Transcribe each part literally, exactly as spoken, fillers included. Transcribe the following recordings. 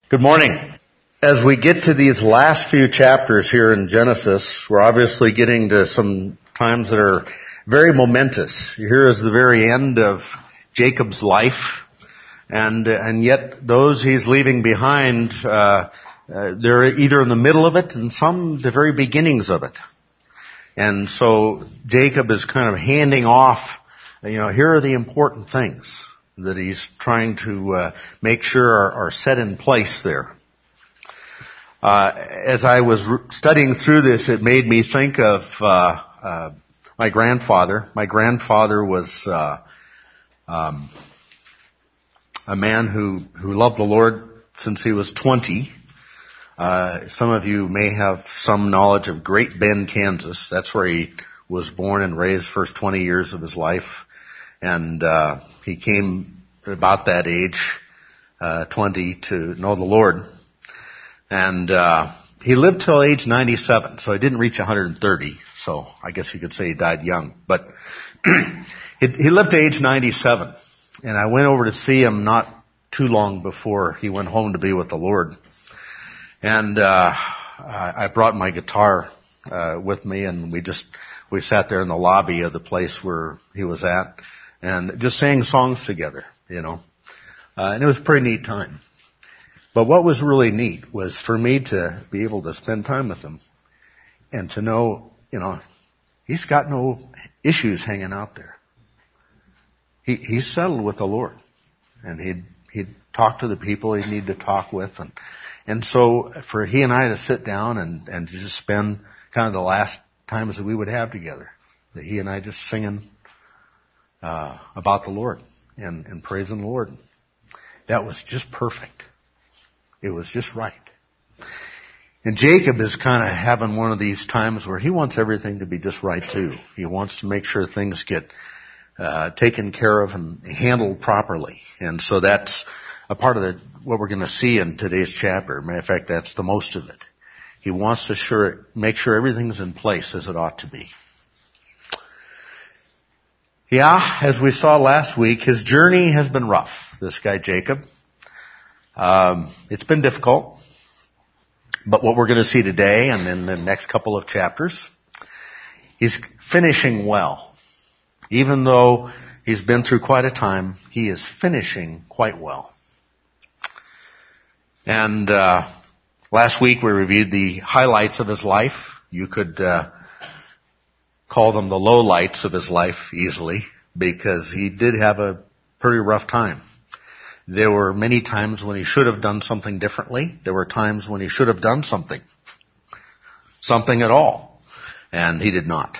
Good morning. As we get to these last few chapters here in Genesis, we're obviously getting to some times that are very momentous. Here is the very end of Jacob's life, and and yet those he's leaving behind, uh, uh, they're either in the middle of it and some the very beginnings of it. And so Jacob is kind of handing off, you know, here are the important things that he's trying to uh, make sure are, are set in place there. Uh, as I was re- studying through this, it made me think of uh, uh, my grandfather. My grandfather was uh, um, a man who, who loved the Lord since he was twenty. Uh, some of you may have some knowledge of Great Bend, Kansas. That's where he was born and raised the first twenty years of his life. And uh, he came at about that age, uh, twenty, to know the Lord. And uh, he lived till age ninety-seven, so he didn't reach one hundred thirty. So I guess you could say he died young. But he, he lived to age ninety-seven. And I went over to see him not too long before he went home to be with the Lord. And uh I brought my guitar uh with me, and we just we sat there in the lobby of the place where he was at and just sang songs together, you know. Uh, and it was a pretty neat time. But what was really neat was for me to be able to spend time with him and to know, you know, he's got no issues hanging out there. He he's settled with the Lord, and he'd he'd talk to the people he'd need to talk with, and and so for he and I to sit down and and to just spend kind of the last times that we would have together, that he and I just singing uh about the Lord and and praising the Lord, that was just perfect. It was just right. And Jacob is kind of having one of these times where he wants everything to be just right too. He wants to make sure things get uh taken care of and handled properly. And so that's a part of the, what we're going to see in today's chapter. Matter of fact, that's the most of it. He wants to sure, make sure everything's in place as it ought to be. Yeah, as we saw last week, his journey has been rough, this guy Jacob. Um, it's been difficult. But what we're going to see today and in the next couple of chapters, he's finishing well. Even though he's been through quite a time, he is finishing quite well. And uh last week we reviewed the highlights of his life. You could uh call them the lowlights of his life easily, because he did have a pretty rough time. There were many times when he should have done something differently. There were times when he should have done something. Something at all. And he did not.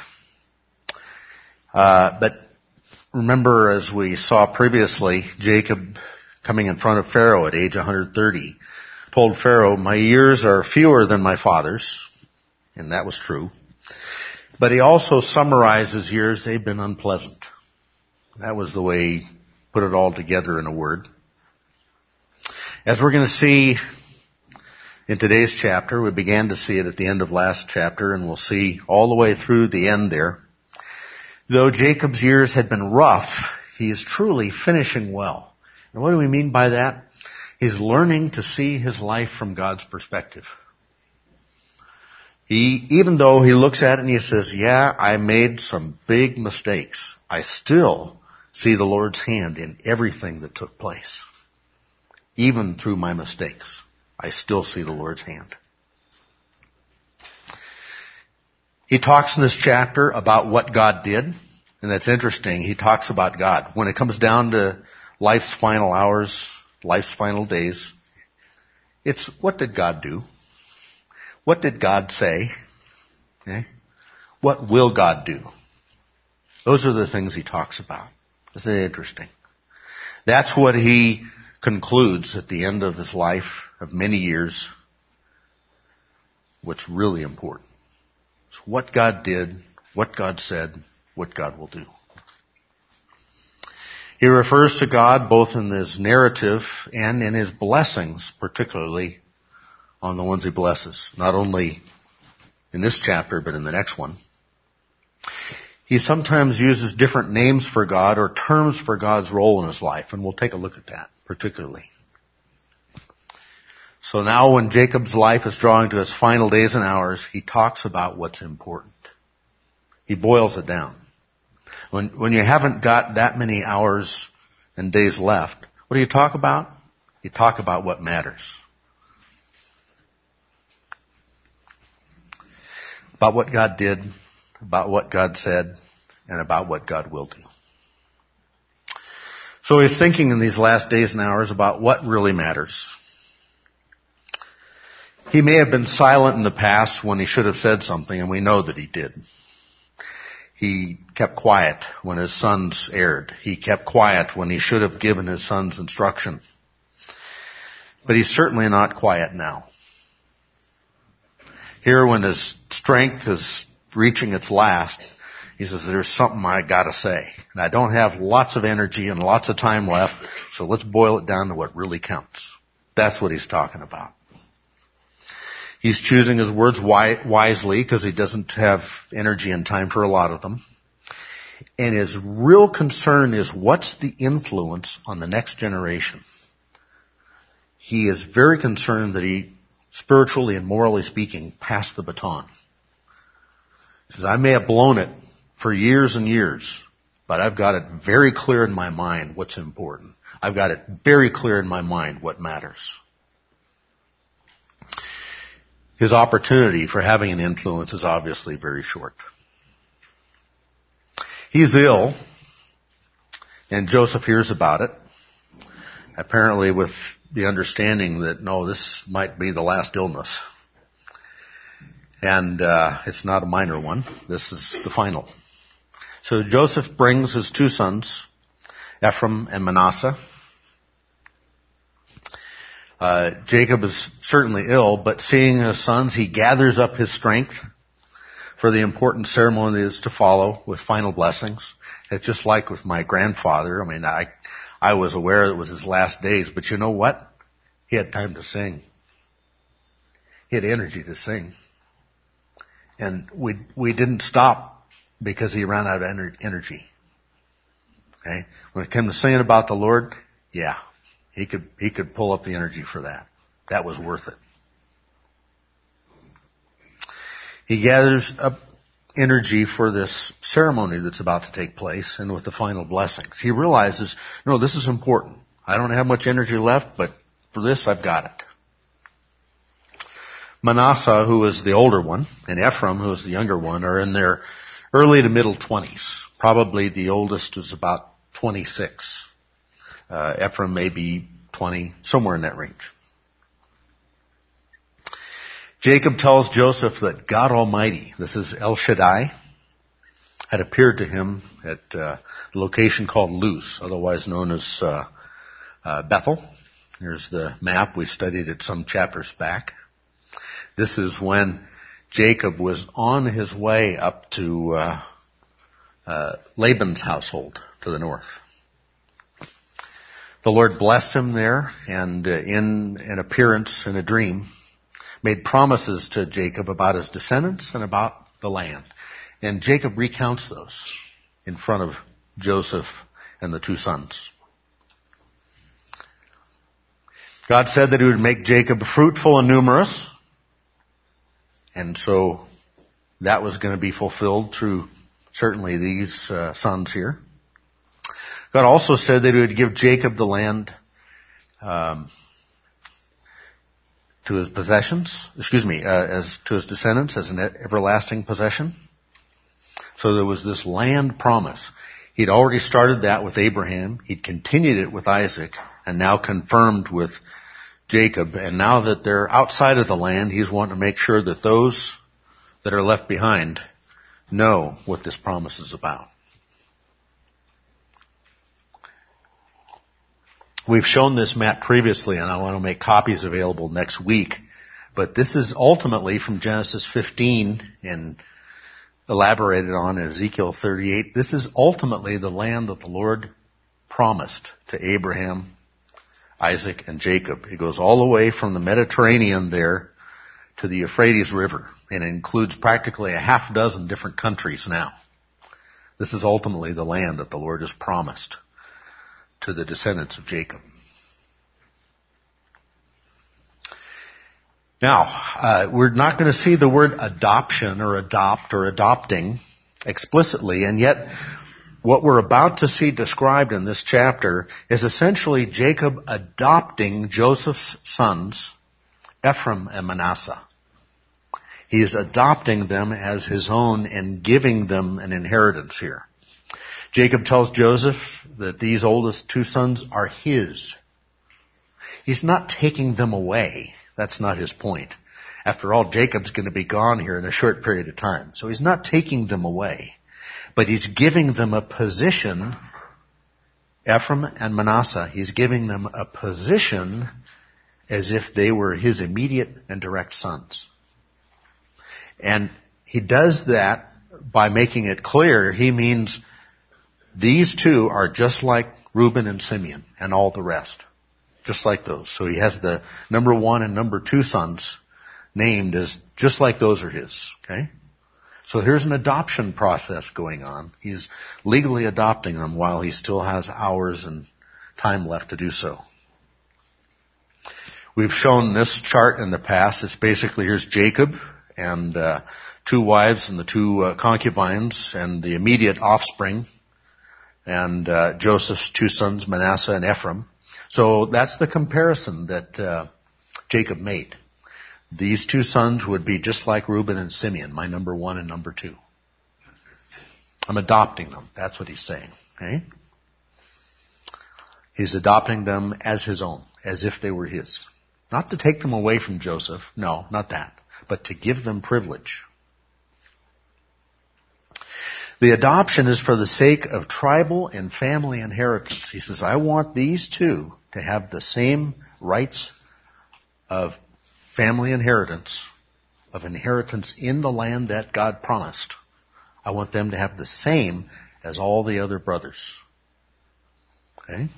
Uh but remember, as we saw previously, Jacob coming in front of Pharaoh at age one hundred thirty, told Pharaoh, my years are fewer than my father's. And that was true. But he also summarized his years, they've been unpleasant. That was the way he put it all together in a word. As we're going to see in today's chapter, we began to see it at the end of last chapter, and we'll see all the way through the end there. Though Jacob's years had been rough, he is truly finishing well. And what do we mean by that? He's learning to see his life from God's perspective. He, even though he looks at it and he says, yeah, I made some big mistakes, I still see the Lord's hand in everything that took place. Even through my mistakes, I still see the Lord's hand. He talks in this chapter about what God did, and that's interesting. He talks about God. When it comes down to life's final hours, life's final days, it's what did God do? What did God say? Okay? What will God do? Those are the things he talks about. Isn't it interesting? That's what he concludes at the end of his life of many years. What's really important. It's what God did, what God said, what God will do. He refers to God both in his narrative and in his blessings, particularly on the ones he blesses. Not only in this chapter, but in the next one. He sometimes uses different names for God or terms for God's role in his life, and we'll take a look at that particularly. So now when Jacob's life is drawing to its final days and hours, he talks about what's important. He boils it down. When, when you haven't got that many hours and days left, what do you talk about? You talk about what matters. About what God did, about what God said, and about what God will do. So he's thinking in these last days and hours about what really matters. He may have been silent in the past when he should have said something, and we know that he did. He kept quiet when his sons erred. He kept quiet when he should have given his sons instruction. But he's certainly not quiet now. Here, when his strength is reaching its last, he says, there's something I gotta say. And I don't have lots of energy and lots of time left, so let's boil it down to what really counts. That's what he's talking about. He's choosing his words wisely because he doesn't have energy and time for a lot of them. And his real concern is what's the influence on the next generation. He is very concerned that he, spiritually and morally speaking, passed the baton. He says, I may have blown it for years and years, but I've got it very clear in my mind what's important. I've got it very clear in my mind what matters. His opportunity for having an influence is obviously very short. He's ill, and Joseph hears about it, apparently with the understanding that, no, this might be the last illness. And uh, it's not a minor one. This is the final. So Joseph brings his two sons, Ephraim and Manasseh. Uh, Jacob is certainly ill, but seeing his sons, he gathers up his strength for the important ceremony that is to follow with final blessings. It's just like with my grandfather. I mean, I, I was aware it was his last days, but you know what? He had time to sing. He had energy to sing. And we, we didn't stop because he ran out of ener- energy. Okay? When it came to singing about the Lord, yeah. He could, he could pull up the energy for that. That was worth it. He gathers up energy for this ceremony that's about to take place and with the final blessings. He realizes, no, this is important. I don't have much energy left, but for this, I've got it. Manasseh, who is the older one, and Ephraim, who is the younger one, are in their early to middle twenties. Probably the oldest is about twenty-six. Uh, Ephraim may be twenty, somewhere in that range. Jacob tells Joseph that God Almighty, this is El Shaddai, had appeared to him at uh, the location called Luz, otherwise known as uh, uh, Bethel. Here's the map. We studied it some chapters back. This is when Jacob was on his way up to uh, uh, Laban's household to the north. The Lord blessed him there, and uh, in an appearance in a dream, made promises to Jacob about his descendants and about the land. And Jacob recounts those in front of Joseph and the two sons. God said that he would make Jacob fruitful and numerous, and so that was going to be fulfilled through certainly these uh, sons here. God also said that he would give Jacob the land um, to his possessions, excuse me, uh, as to his descendants as an everlasting possession. So there was this land promise. He'd already started that with Abraham. He'd continued it with Isaac, and now confirmed with Jacob. And now that they're outside of the land, he's wanting to make sure that those that are left behind know what this promise is about. We've shown this map previously, and I want to make copies available next week. But this is ultimately from Genesis fifteen and elaborated on in Ezekiel thirty-eight. This is ultimately the land that the Lord promised to Abraham, Isaac, and Jacob. It goes all the way from the Mediterranean there to the Euphrates River, and it includes practically a half dozen different countries now. This is ultimately the land that the Lord has promised to the descendants of Jacob. Now, uh, we're not going to see the word adoption or adopt or adopting explicitly, and yet what we're about to see described in this chapter is essentially Jacob adopting Joseph's sons, Ephraim and Manasseh. He is adopting them as his own and giving them an inheritance here. Jacob tells Joseph that these oldest two sons are his. He's not taking them away. That's not his point. After all, Jacob's going to be gone here in a short period of time. So he's not taking them away. But he's giving them a position, Ephraim and Manasseh, he's giving them a position as if they were his immediate and direct sons. And he does that by making it clear. He means these two are just like Reuben and Simeon and all the rest. Just like those. So he has the number one and number two sons named as just like those are his. Okay? So here's an adoption process going on. He's legally adopting them while he still has hours and time left to do so. We've shown this chart in the past. It's basically, here's Jacob and uh, two wives and the two uh, concubines and the immediate offspring, and uh, Joseph's two sons, Manasseh and Ephraim. So that's the comparison that uh, Jacob made. These two sons would be just like Reuben and Simeon, my number one and number two. I'm adopting them. That's what he's saying. Okay? He's adopting them as his own, as if they were his. Not to take them away from Joseph. No, not that. But to give them privilege. The adoption is for the sake of tribal and family inheritance. He says, I want these two to have the same rights of family inheritance, of inheritance in the land that God promised. I want them to have the same as all the other brothers. Okay?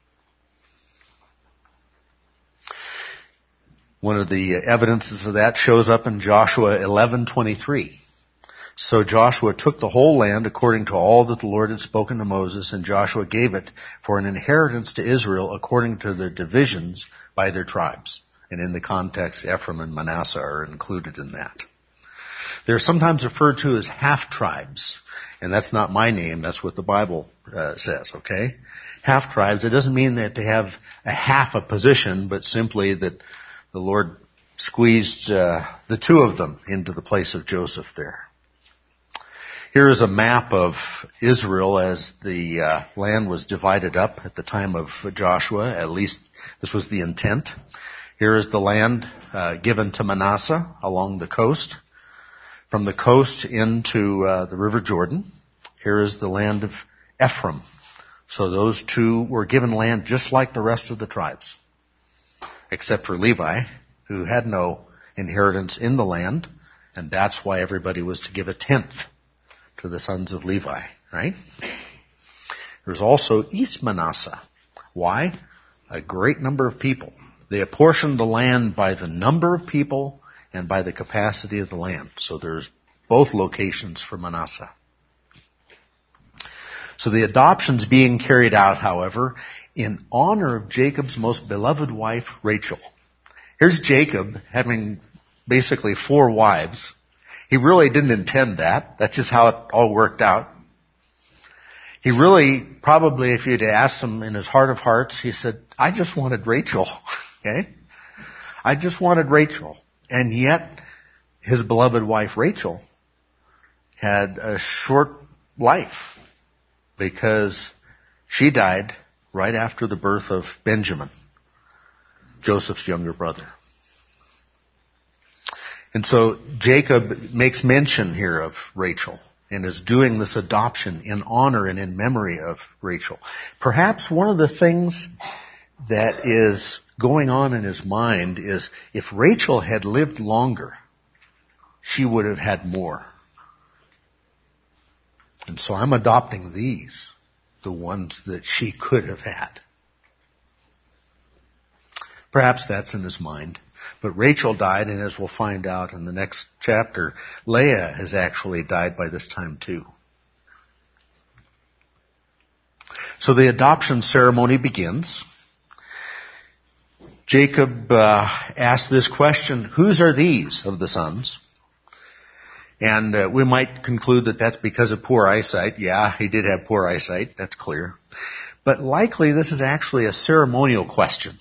One of the evidences of that shows up in Joshua eleven twenty-three. So Joshua took the whole land according to all that the Lord had spoken to Moses, and Joshua gave it for an inheritance to Israel according to their divisions by their tribes. And in the context, Ephraim and Manasseh are included in that. They're sometimes referred to as half-tribes. And that's not my name. That's what the Bible uh, says, okay? Half-tribes. It doesn't mean that they have a half a position, but simply that the Lord squeezed uh, the two of them into the place of Joseph there. Here is a map of Israel as the uh, land was divided up at the time of Joshua. At least this was the intent. Here is the land uh, given to Manasseh along the coast. From the coast into uh, the River Jordan. Here is the land of Ephraim. So those two were given land just like the rest of the tribes. Except for Levi, who had no inheritance in the land. And that's why everybody was to give a tenth to the sons of Levi, right? There's also East Manasseh. Why? A great number of people. They apportioned the land by the number of people and by the capacity of the land. So there's both locations for Manasseh. So the adoption's being carried out, however, in honor of Jacob's most beloved wife, Rachel. Here's Jacob having basically four wives. He really didn't intend that. That's just how it all worked out. He really, probably, if you'd asked him in his heart of hearts, he said, I just wanted Rachel. Okay? I just wanted Rachel. And yet, his beloved wife, Rachel, had a short life because she died right after the birth of Benjamin, Joseph's younger brother. And so Jacob makes mention here of Rachel and is doing this adoption in honor and in memory of Rachel. Perhaps one of the things that is going on in his mind is if Rachel had lived longer, she would have had more. And so I'm adopting these, the ones that she could have had. Perhaps that's in his mind. But Rachel died, and as we'll find out in the next chapter, Leah has actually died by this time too. So the adoption ceremony begins. Jacob uh, asked this question, whose are these of the sons? And uh, we might conclude that that's because of poor eyesight. Yeah, he did have poor eyesight, that's clear. But likely this is actually a ceremonial question.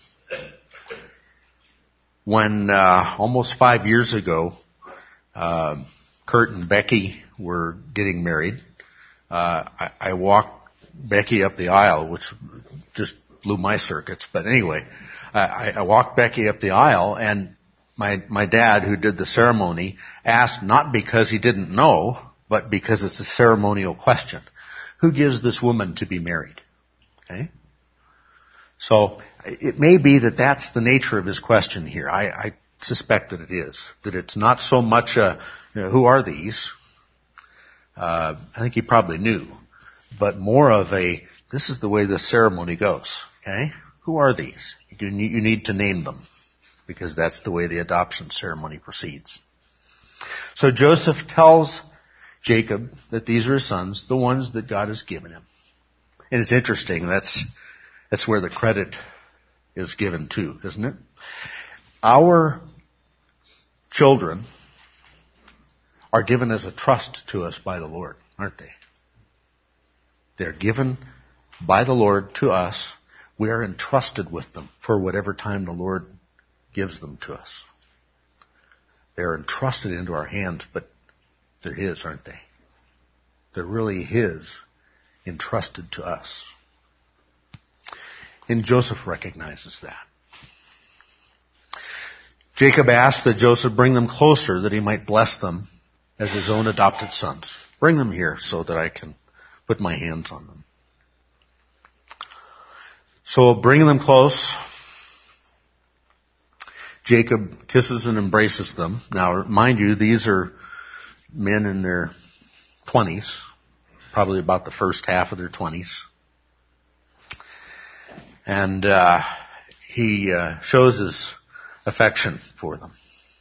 When uh, almost five years ago, uh, Kurt and Becky were getting married, uh, I, I walked Becky up the aisle, which just blew my circuits. But anyway, I, I walked Becky up the aisle, and my my dad, who did the ceremony, asked not because he didn't know, but because it's a ceremonial question. Who gives this woman to be married? Okay? So it may be that that's the nature of his question here. I, I suspect that it is. That it's not so much a, you know, who are these? Uh, I think he probably knew. But more of a, this is the way the ceremony goes. Okay? Who are these? You need, you need to name them. Because that's the way the adoption ceremony proceeds. So Joseph tells Jacob that these are his sons, the ones that God has given him. And it's interesting, that's that's where the credit is given to, isn't it? Our children are given as a trust to us by the Lord, aren't they? They're given by the Lord to us. We are entrusted with them for whatever time the Lord gives them to us. They're entrusted into our hands, but they're His, aren't they? They're really His, entrusted to us. And Joseph recognizes that. Jacob asked that Joseph bring them closer that he might bless them as his own adopted sons. Bring them here so that I can put my hands on them. So bringing them close, Jacob kisses and embraces them. Now, mind you, these are men in their twenties, probably about the first half of their twenties. And uh, he uh, shows his affection for them.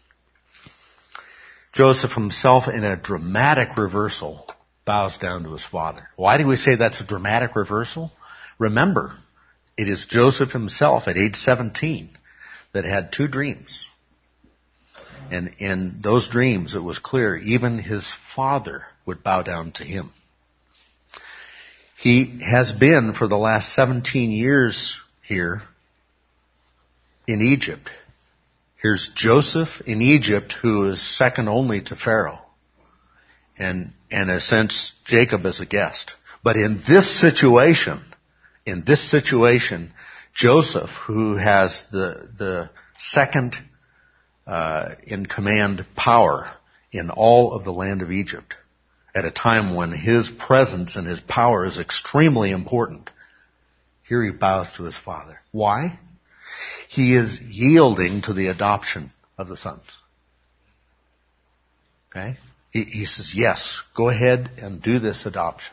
Joseph himself, in a dramatic reversal, bows down to his father. Why do we say that's a dramatic reversal? Remember, it is Joseph himself at age seventeen that had two dreams. And in those dreams, it was clear even his father would bow down to him. He has been for the last seventeen years here in Egypt. Here's Joseph in Egypt, who is second only to Pharaoh. And, and in a sense, Jacob as a guest. But in this situation, in this situation, Joseph, who has the, the second uh, in command power in all of the land of Egypt, at a time when his presence and his power is extremely important, here he bows to his father. Why? He is yielding to the adoption of the sons. Okay? He, he says, yes, go ahead and do this adoption.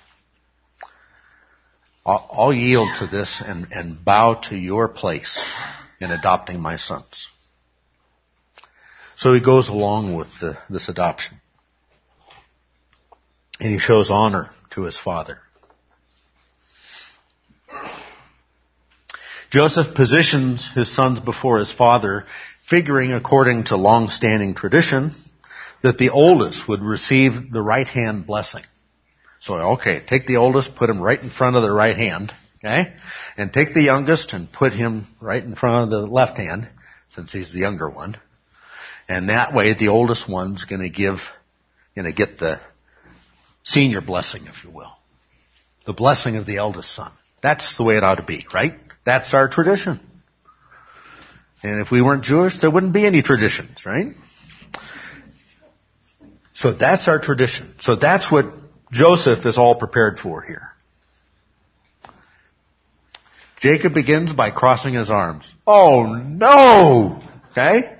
I'll, I'll yield to this and, and bow to your place in adopting my sons. So he goes along with the, this adoption. And he shows honor to his father. Joseph positions his sons before his father, figuring, according to long-standing tradition, that the oldest would receive the right-hand blessing. So, okay, take the oldest, put him right in front of the right hand, okay? And take the youngest and put him right in front of the left hand, since he's the younger one. And that way, the oldest one's gonna give, gonna get the senior blessing, if you will. The blessing of the eldest son. That's the way it ought to be, right? That's our tradition. And if we weren't Jewish, there wouldn't be any traditions, right? So that's our tradition. So that's what Joseph is all prepared for here. Jacob begins by crossing his arms. Oh no! Okay?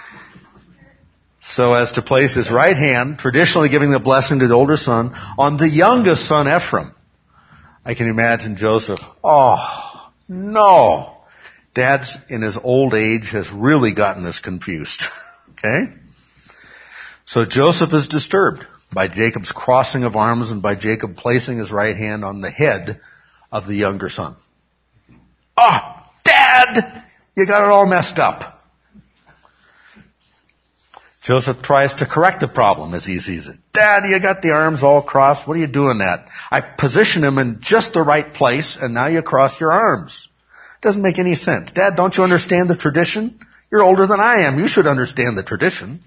So as to place his right hand, traditionally giving the blessing to the older son, on the youngest son, Ephraim. I can imagine Joseph, oh, no. Dad's in his old age has really gotten this confused. Okay? So Joseph is disturbed by Jacob's crossing of arms and by Jacob placing his right hand on the head of the younger son. Ah, oh, Dad! You got it all messed up. Joseph tries to correct the problem as he sees it. Dad, you got the arms all crossed. What are you doing that? I position him in just the right place, and now you cross your arms. Doesn't make any sense. Dad, don't you understand the tradition? You're older than I am. You should understand the tradition.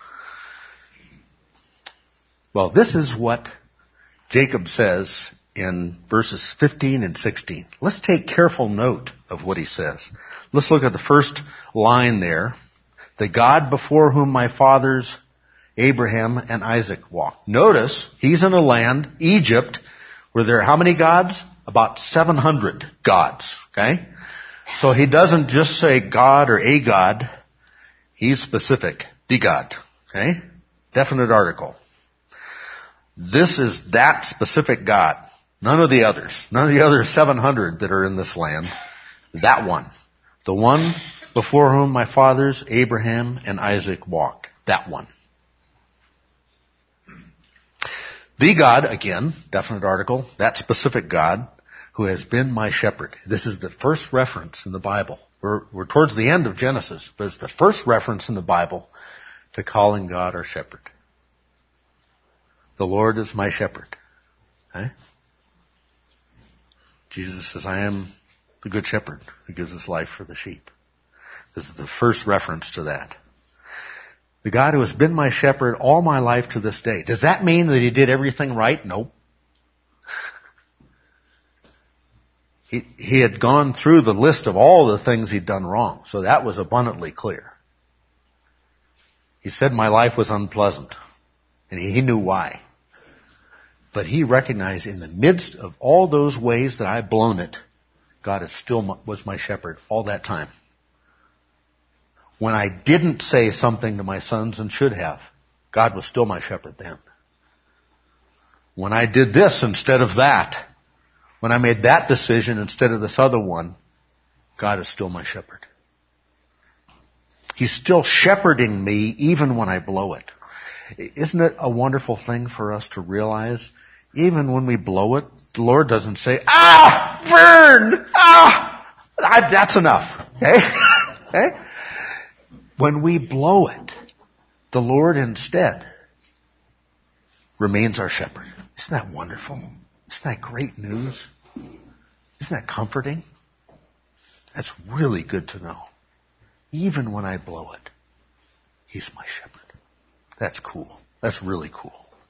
Well, this is what Jacob says in verses fifteen and sixteen. Let's take careful note of what he says. Let's look at the first line there. The God before whom my fathers Abraham and Isaac walked. Notice, he's in a land, Egypt, where there are how many gods? About seven hundred gods. Okay? So he doesn't just say God or a God. He's specific. The God. Okay? Definite article. This is that specific God. None of the others. None of the other seven hundred that are in this land. That one. The one before whom my fathers Abraham and Isaac walked. That one. The God, again, definite article, that specific God who has been my shepherd. This is the first reference in the Bible. We're, we're towards the end of Genesis, but it's the first reference in the Bible to calling God our shepherd. The Lord is my shepherd. Okay? Jesus says, I am the good shepherd who gives his life for the sheep. This is the first reference to that. The God who has been my shepherd all my life to this day. Does that mean that he did everything right? Nope. He, he had gone through the list of all the things he'd done wrong, so that was abundantly clear. He said my life was unpleasant, and he, he knew why. But he recognized in the midst of all those ways that I've blown it, God is still my, was my shepherd all that time. When I didn't say something to my sons and should have, God was still my shepherd then. When I did this instead of that, when I made that decision instead of this other one, God is still my shepherd. He's still shepherding me even when I blow it. Isn't it a wonderful thing for us to realize? Even when we blow it, the Lord doesn't say, ah, burn, ah, I, that's enough. Okay? Okay? When we blow it, the Lord instead remains our shepherd. Isn't that wonderful? Isn't that great news? Isn't that comforting? That's really good to know. Even when I blow it, he's my shepherd. That's cool. That's really cool.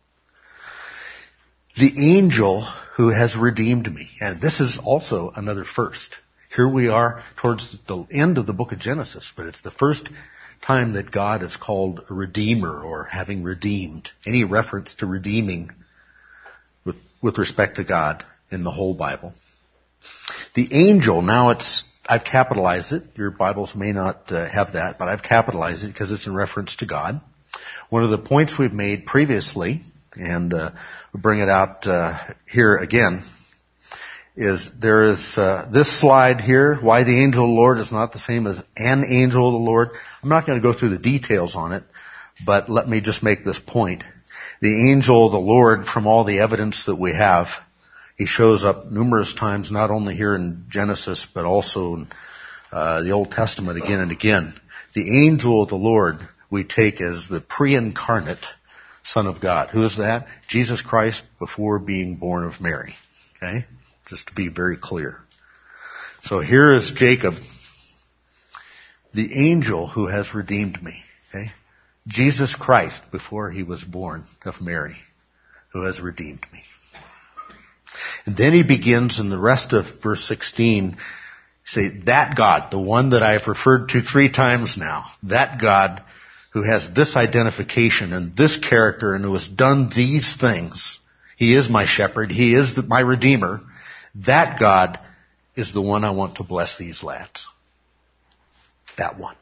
The angel who has redeemed me. And this is also another first. Here we are towards the end of the book of Genesis, but it's the first time that God is called a redeemer or having redeemed. Any reference to redeeming with, with respect to God in the whole Bible. The angel, now it's, I've capitalized it. Your Bibles may not uh, have that, but I've capitalized it because it's in reference to God. One of the points we've made previously, and uh, we'll bring it out uh, here again, is there is uh, this slide here, why the angel of the Lord is not the same as an angel of the Lord. I'm not going to go through the details on it, but let me just make this point. The angel of the Lord, from all the evidence that we have, he shows up numerous times, not only here in Genesis, but also in uh, the Old Testament again and again. The angel of the Lord we take as the pre-incarnate Son of God. Who is that? Jesus Christ before being born of Mary. Okay? Just to be very clear. So here is Jacob, the angel who has redeemed me. Okay? Jesus Christ before he was born of Mary, who has redeemed me. And then he begins in the rest of verse sixteen, say, that God, the one that I've referred to three times now, that God who has this identification and this character and who has done these things, he is my shepherd, he is the, my redeemer, that God is the one I want to bless these lads. That one.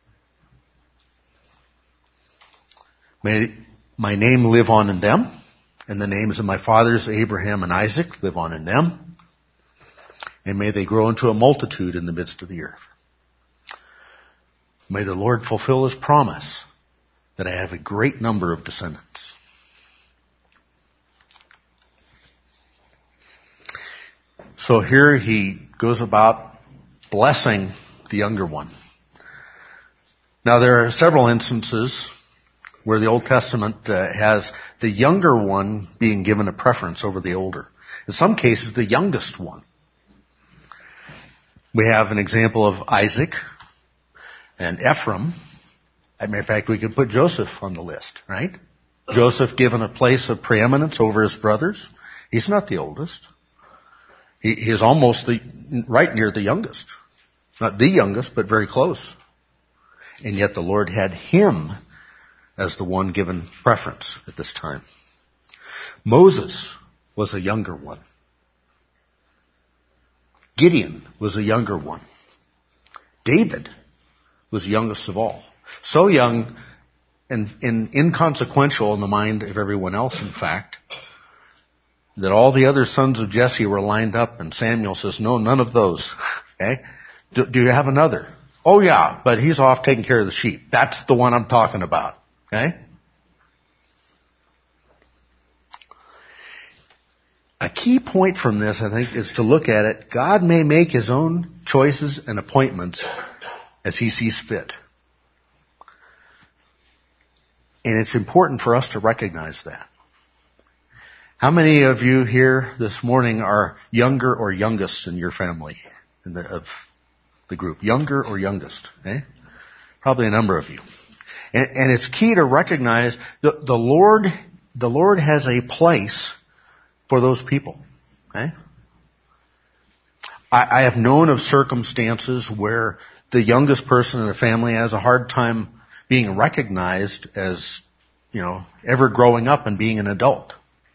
May my name live on in them, and the names of my fathers Abraham and Isaac live on in them, and may they grow into a multitude in the midst of the earth. May the Lord fulfill his promise that I have a great number of descendants. So here he goes about blessing the younger one. Now, there are several instances where the Old Testament uh, has the younger one being given a preference over the older. In some cases, the youngest one. We have an example of Isaac and Ephraim. As a matter of fact, we could put Joseph on the list, right? Joseph given a place of preeminence over his brothers. He's not the oldest. He, he is almost the, right near the youngest. Not the youngest, but very close. And yet the Lord had him as the one given preference at this time. Moses was a younger one. Gideon was a younger one. David was youngest of all. So young and, and inconsequential in the mind of everyone else, in fact, that all the other sons of Jesse were lined up, and Samuel says, no, none of those. Okay? Do, do you have another? Oh yeah, but he's off taking care of the sheep. That's the one I'm talking about. Okay? A key point from this, I think, is to look at it. God may make his own choices and appointments as he sees fit. And it's important for us to recognize that. How many of you here this morning are younger or youngest in your family, in the, of the group? Younger or youngest? Eh? Probably a number of you. And, and it's key to recognize the, the Lord, the Lord has a place for those people. Okay? I, I have known of circumstances where the youngest person in the family has a hard time being recognized as, you know, ever growing up and being an adult.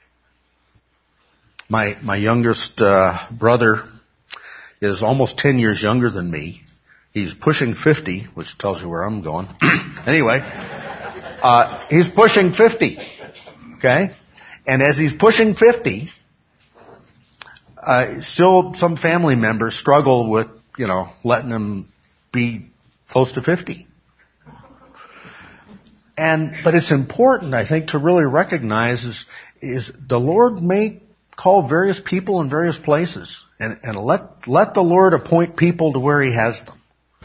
My my youngest uh, brother is almost ten years younger than me. He's pushing fifty, which tells you where I'm going. Anyway, uh, he's pushing fifty. Okay? And as he's pushing fifty, uh, still some family members struggle with, you know, letting him be close to fifty. And, but it's important, I think, to really recognize is, is the Lord may call various people in various places, and, and let, let the Lord appoint people to where he has them.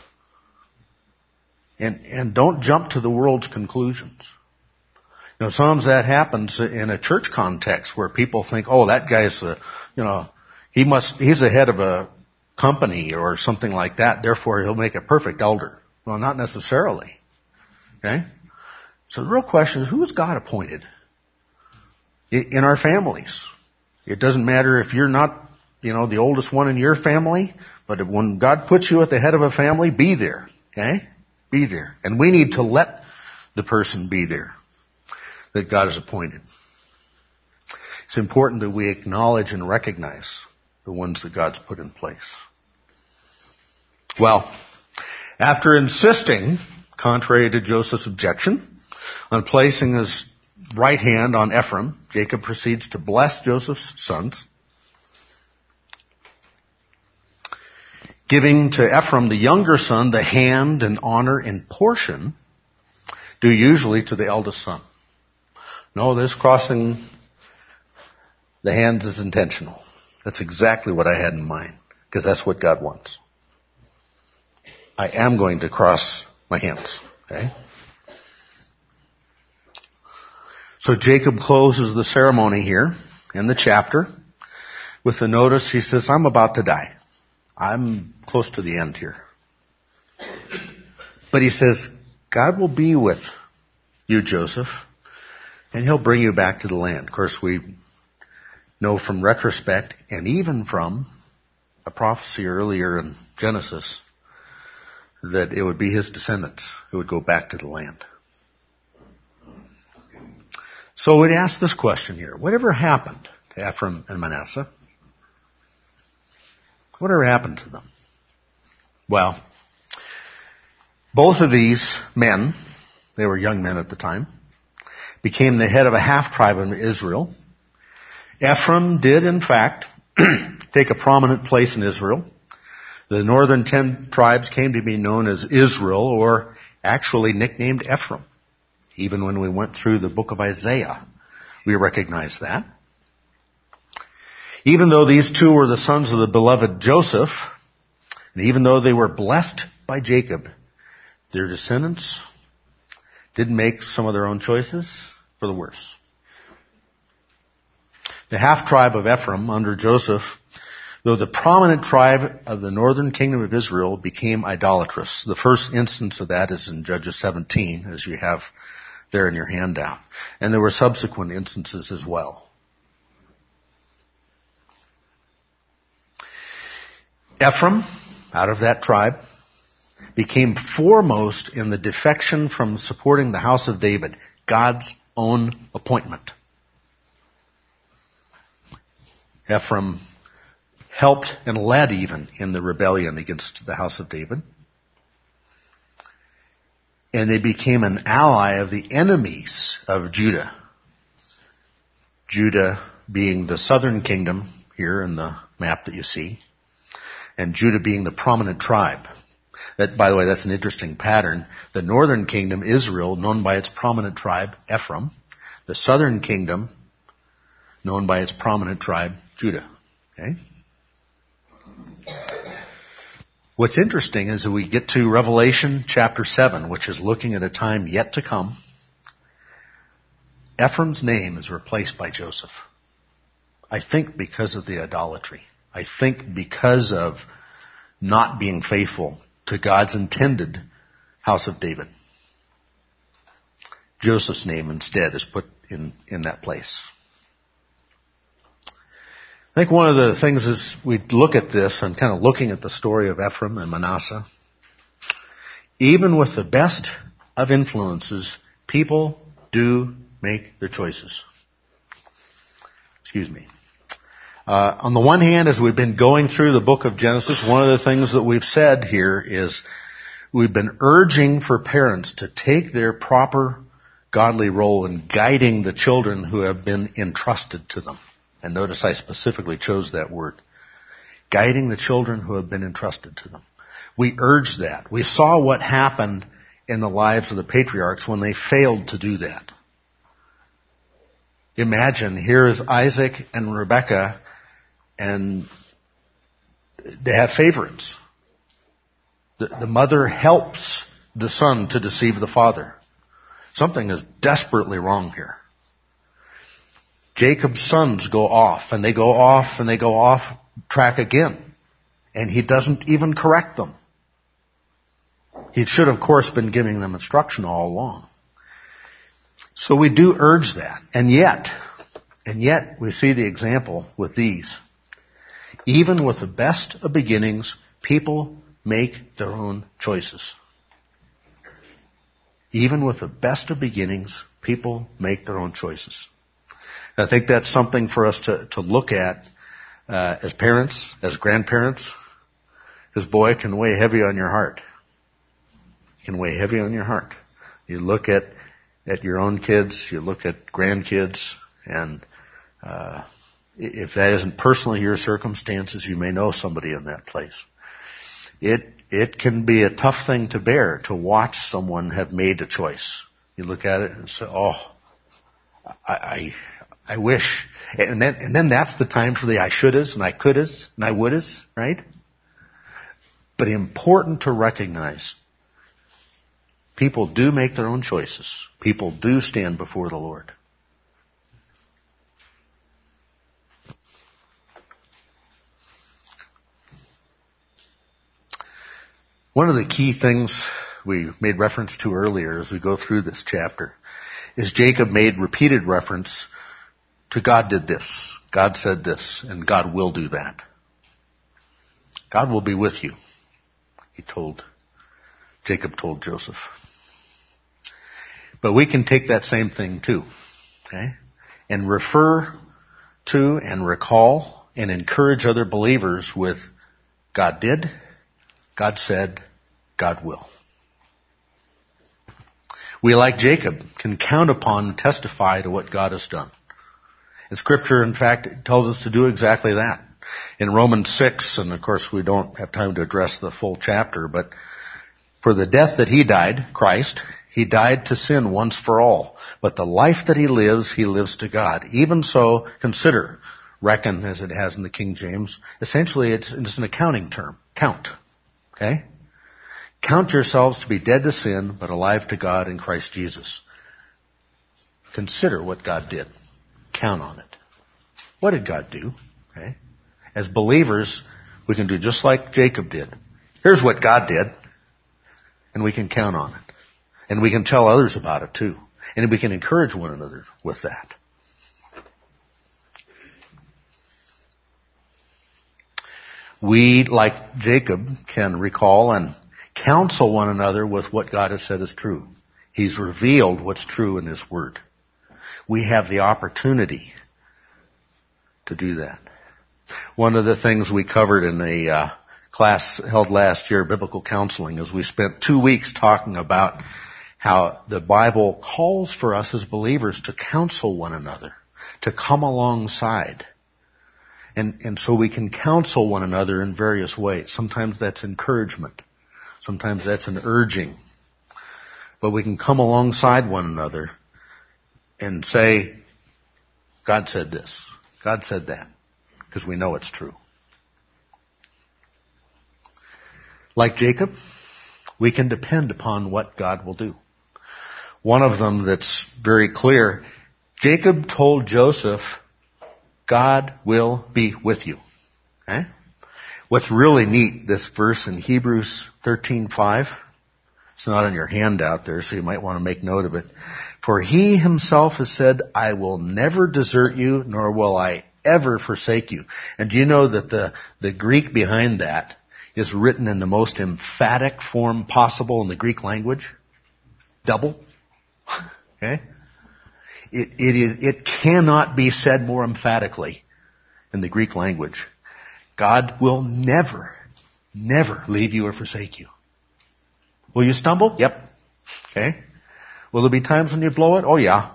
And, and don't jump to the world's conclusions. You know, sometimes that happens in a church context where people think, oh, that guy's a, you know, he must, he's the head of a company or something like that, therefore he'll make a perfect elder. Well, not necessarily. Okay? So the real question is, who has God appointed in our families? It doesn't matter if you're not, you know, the oldest one in your family, but when God puts you at the head of a family, be there. Okay? Be there. And we need to let the person be there that God has appointed. It's important that we acknowledge and recognize the ones that God's put in place. Well, after insisting, contrary to Joseph's objection, on placing his right hand on Ephraim, Jacob proceeds to bless Joseph's sons, giving to Ephraim, the younger son, the hand and honor and portion due usually to the eldest son. No, this crossing the hands is intentional. That's exactly what I had in mind, because that's what God wants. I am going to cross my hands. Okay? So Jacob closes the ceremony here in the chapter with the notice. He says, I'm about to die. I'm close to the end here. But he says, God will be with you, Joseph, and he'll bring you back to the land. Of course, we know from retrospect and even from a prophecy earlier in Genesis that it would be his descendants who would go back to the land. So we'd ask this question here. Whatever happened to Ephraim and Manasseh? Whatever happened to them? Well, both of these men, they were young men at the time, became the head of a half-tribe of Israel. Ephraim did, in fact, take a prominent place in Israel. The northern ten tribes came to be known as Israel, or actually nicknamed Ephraim. Even when we went through the book of Isaiah, we recognize that. Even though these two were the sons of the beloved Joseph, and even though they were blessed by Jacob, their descendants did make some of their own choices for the worse. The half-tribe of Ephraim under Joseph, though the prominent tribe of the northern kingdom of Israel, became idolatrous. The first instance of that is in Judges seventeen, as you have there in your handout. And there were subsequent instances as well. Ephraim, out of that tribe, became foremost in the defection from supporting the house of David, God's own appointment. Ephraim helped and led even in the rebellion against the house of David. And they became an ally of the enemies of Judah. Judah being the southern kingdom here in the map that you see, and Judah being the prominent tribe. That, by the way, that's an interesting pattern. The northern kingdom, Israel, known by its prominent tribe, Ephraim. The southern kingdom, known by its prominent tribe, Judah. Okay? What's interesting is that we get to Revelation chapter seven, which is looking at a time yet to come. Ephraim's name is replaced by Joseph. I think because of the idolatry. I think because of not being faithful to God's intended house of David. Joseph's name instead is put in, in that place. I think one of the things is we look at this and kind of looking at the story of Ephraim and Manasseh. Even with the best of influences, people do make their choices. Excuse me. Uh, on the one hand, as we've been going through the book of Genesis, one of the things that we've said here is we've been urging for parents to take their proper godly role in guiding the children who have been entrusted to them. And notice I specifically chose that word. Guiding the children who have been entrusted to them. We urge that. We saw what happened in the lives of the patriarchs when they failed to do that. Imagine, here is Isaac and Rebekah, and they have favorites. The, the mother helps the son to deceive the father. Something is desperately wrong here. Jacob's sons go off, and they go off, and they go off track again. And he doesn't even correct them. He should, of course, been giving them instruction all along. So we do urge that. And yet, and yet we see the example with these. Even with the best of beginnings, people make their own choices. Even with the best of beginnings, people make their own choices. I think that's something for us to, to look at uh, as parents, as grandparents. Because, boy, it can weigh heavy on your heart. It can weigh heavy on your heart. You look at, at your own kids, you look at grandkids, and uh, if that isn't personally your circumstances, you may know somebody in that place. It it can be a tough thing to bear to watch someone have made a choice. You look at it and say, oh, I... I I wish. And then, and then that's the time for the I shouldas and I couldas and I wouldas, right? But important to recognize, people do make their own choices. People do stand before the Lord. One of the key things we made reference to earlier as we go through this chapter is Jacob made repeated reference to God did this, God said this, and God will do that. God will be with you, he told, Jacob told Joseph. But we can take that same thing too, okay, and refer to and recall and encourage other believers with God did, God said, God will. We, like Jacob, can count upon and testify to what God has done. And Scripture, in fact, tells us to do exactly that. In Romans six, and of course we don't have time to address the full chapter, but for the death that he died, Christ, he died to sin once for all. But the life that he lives, he lives to God. Even so, consider, reckon as it has in the King James, essentially it's, it's an accounting term. Count. Okay? Count yourselves to be dead to sin, but alive to God in Christ Jesus. Consider what God did. Count on it. What did God do? Okay. As believers, we can do just like Jacob did. Here's what God did. And we can count on it. And we can tell others about it too. And we can encourage one another with that. We, like Jacob, can recall and counsel one another with what God has said is true. He's revealed what's true in His Word. We have the opportunity to do that. One of the things we covered in the uh, class held last year, Biblical Counseling, is we spent two weeks talking about how the Bible calls for us as believers to counsel one another, to come alongside. And, and so we can counsel one another in various ways. Sometimes that's encouragement. Sometimes that's an urging. But we can come alongside one another and say, God said this. God said that. Because we know it's true. Like Jacob, we can depend upon what God will do. One of them that's very clear, Jacob told Joseph, God will be with you. Okay? What's really neat, this verse in Hebrews thirteen five, it's not on your handout there, so you might want to make note of it. For He Himself has said, I will never desert you, nor will I ever forsake you. And do you know that the, the Greek behind that is written in the most emphatic form possible in the Greek language? Double. Okay? It, it, is, it cannot be said more emphatically in the Greek language. God will never, never leave you or forsake you. Will you stumble? Yep. Okay. Will there be times when you blow it? Oh yeah.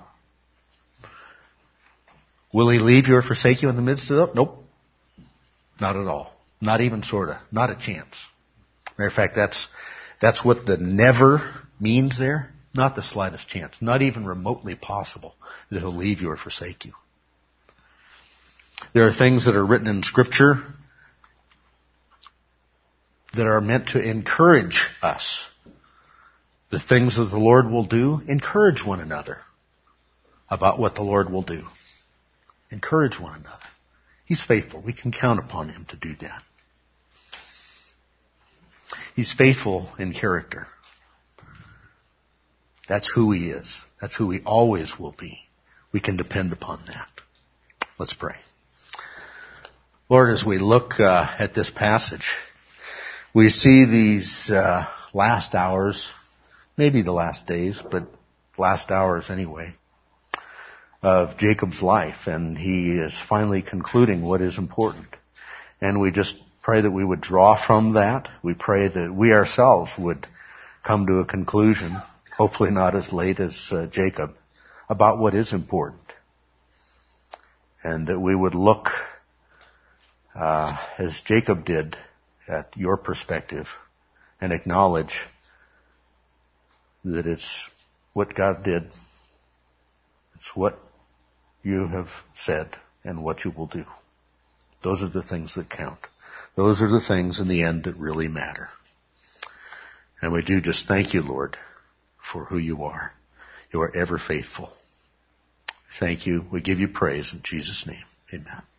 Will He leave you or forsake you in the midst of it? Nope. Not at all. Not even sorta. Not a chance. Matter of fact, that's, that's what the never means there. Not the slightest chance. Not even remotely possible that He'll leave you or forsake you. There are things that are written in Scripture that are meant to encourage us. The things that the Lord will do, encourage one another about what the Lord will do. Encourage one another. He's faithful. We can count upon Him to do that. He's faithful in character. That's who He is. That's who He always will be. We can depend upon that. Let's pray. Lord, as we look uh, at this passage, we see these uh, last hours, maybe the last days, but last hours anyway, of Jacob's life. And he is finally concluding what is important. And we just pray that we would draw from that. We pray that we ourselves would come to a conclusion, hopefully not as late as uh, Jacob, about what is important. And that we would look, uh, as Jacob did, at your perspective and acknowledge that it's what God did. It's what you have said and what you will do. Those are the things that count. Those are the things in the end that really matter. And we do just thank you, Lord, for who you are. You are ever faithful. Thank you. We give you praise in Jesus' name. Amen.